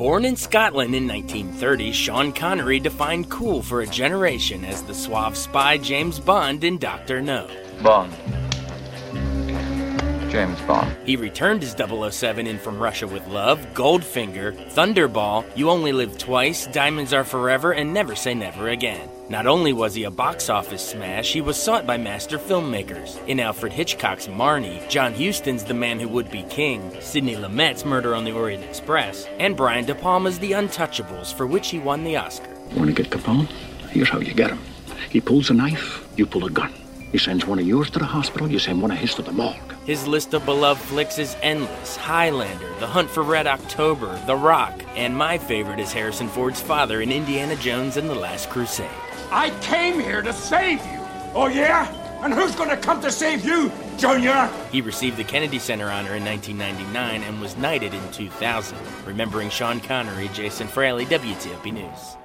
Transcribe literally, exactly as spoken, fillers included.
Born in Scotland in nineteen thirty, Sean Connery defined cool for a generation as the suave spy James Bond in Doctor No. Bond. James Bond. He returned as double oh seven in From Russia with Love, Goldfinger, Thunderball, You Only Live Twice, Diamonds Are Forever, and Never Say Never Again. Not only was he a box office smash, he was sought by master filmmakers. In Alfred Hitchcock's Marnie, John Huston's The Man Who Would Be King, Sidney Lumet's Murder on the Orient Express, and Brian De Palma's The Untouchables, for which he won the Oscar. Want to get Capone? Here's how you get him. He pulls a knife, you pull a gun. He sends one of yours to the hospital, you send one of his to the morgue. His list of beloved flicks is endless. Highlander, The Hunt for Red October, The Rock, and my favorite is Harrison Ford's father in Indiana Jones and the Last Crusade. I came here to save you. Oh yeah? And who's gonna come to save you, Junior? He received the Kennedy Center honor in nineteen ninety-nine and was knighted in two thousand. Remembering Sean Connery, Jason Fraley, W T O P News.